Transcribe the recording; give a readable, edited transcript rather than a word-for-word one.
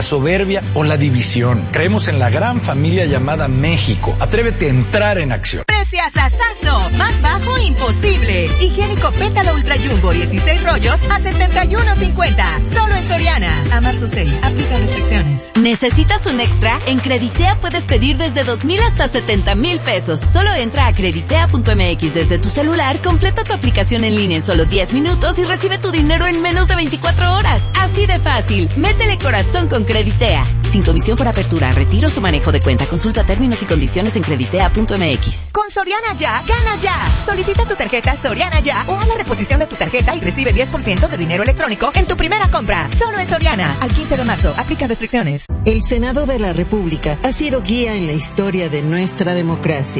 soberbia o la división. Creemos en la gran familia llamada México. Atrévete a entrar en acción. Preciasazazo, más bajo imposible. Higiénico Pétalo Ultra Jumbo 16 rollos a $71.50. Solo en Soriana. A marzo 6. Aplica restricciones. ¿Necesitas un extra? En Creditea puedes pedir desde 2,000 hasta 70,000 pesos. Solo entra a creditea.mx desde tu celular, completa tu aplicación en línea en solo 10 minutos y recibe tu dinero en menos de 24 horas. Así de fácil. Métele corazón con Creditea. Sin comisión por apertura, retiros o manejo de cuenta. Consulta términos y condiciones en creditea.mx. Con Soriana Ya, gana ya. Solicita tu tarjeta Soriana Ya o haz la reposición de tu tarjeta y recibe 10% de dinero electrónico en tu primera compra. Solo en Soriana. Al 15 de marzo. Aplica restricciones. El Senado de la República ha sido guía en la historia de nuestra democracia.